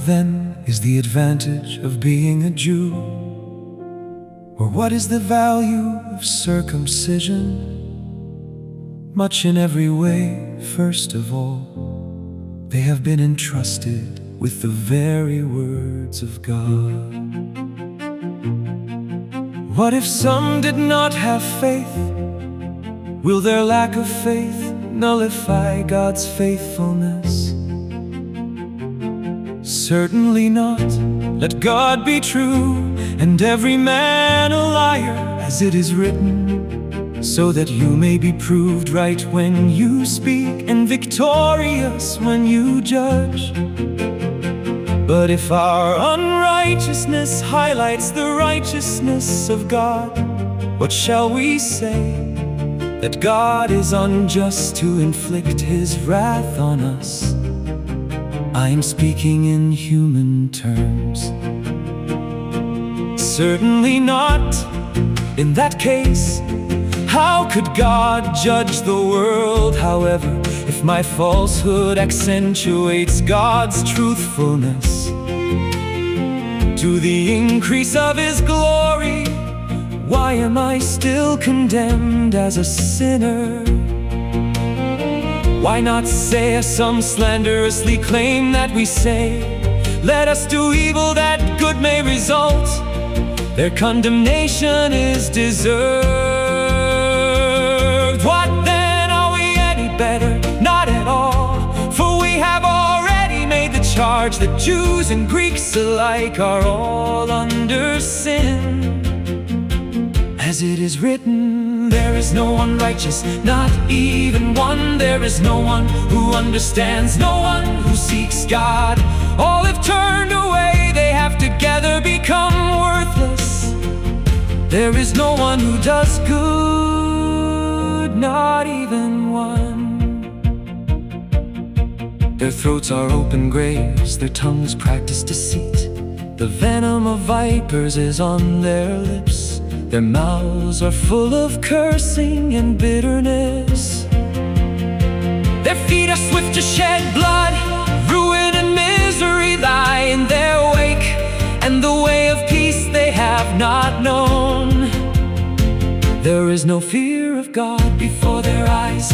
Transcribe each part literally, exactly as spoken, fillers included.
then is the advantage of being a Jew? Or what is the value of circumcision? Much in every way. First of all, they have been entrusted with the very words of God. What if some did not have faith? Will their lack of faith nullify God's faithfulness? Certainly not. Let God be true, and every man a liar, as it is written, so that you may be proved right when you speak, and victorious when you judge. But if our unrighteousness highlights the righteousness of God, what shall we say? That God is unjust to inflict His wrath on us? I am speaking in human terms. Certainly not. In that case, how could God judge the world? However, if my falsehood accentuates God's truthfulness to the increase of His glory, why am I still condemned as a sinner? Why not say, as some slanderously claim that we say, let us do evil that good may result? Their condemnation is deserved. What then, are we any better? Not at all. For we have already made the charge that Jews and Greeks alike are all under sin. As it is written, there is no one righteous, not even one. There is no one who understands, no one who seeks God. All have turned away, they have together become worthless. There is no one who does good, not even one. Their throats are open graves, their tongues practice deceit. The venom of vipers is on their lips. Their mouths are full of cursing and bitterness. Their feet are swift to shed blood. Ruin and misery lie in their wake, and the way of peace they have not known. There is no fear of God before their eyes.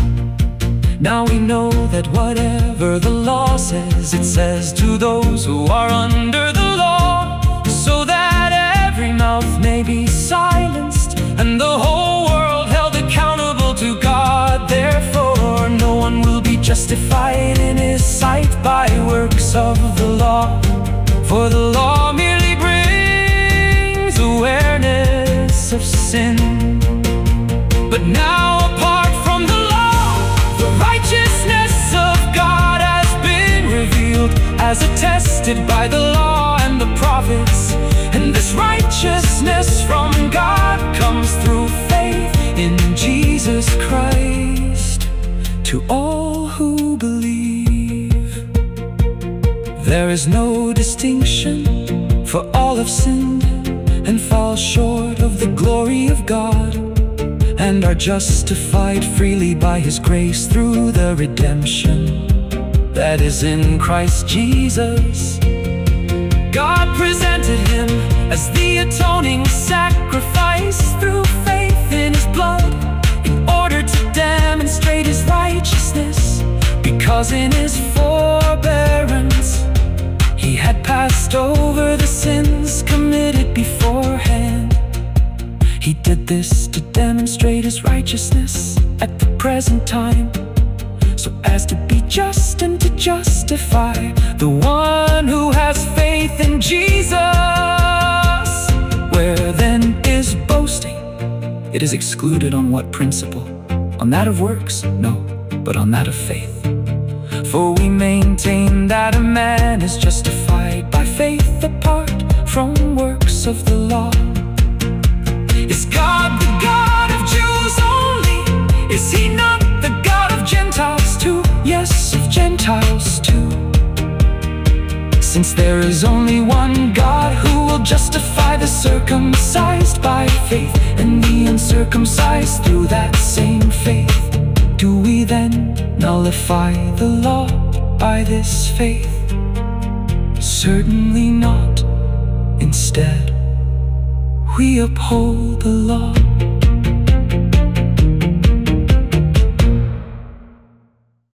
Now we know that whatever the law says, it says to those who are under the law, so that every mouth may be silenced, and the whole world held accountable to God. Therefore no one will be justified in His sight by works of the law, for the law merely brings awareness of sin. But now, apart from the law, the righteousness of God has been revealed, as attested by the law and the prophets. And this righteousness from God comes through faith in Jesus Christ to all who believe. There is no distinction, for all have sinned and fall short of the glory of God, and are justified freely by His grace through the redemption that is in Christ Jesus. God presented Him as the atoning sacrifice through faith in His blood, in order to demonstrate His righteousness, because in His forbearance He had passed over the sins committed beforehand. He did this to demonstrate His righteousness at the present time, so as to be just and to justify the one who has faith in Jesus. Where then is boasting? It is excluded. On what principle? On that of works? No, but on that of faith. For we maintain that a man is justified by faith apart from works of the law. Is God the God of Jews only? Is He not the God of Gentiles too? Yes, of Gentiles too. Since there is only one God who will justify the circumcised by faith, and the uncircumcised through that same faith, do we then nullify the law by this faith? Certainly not. Instead, we uphold the law.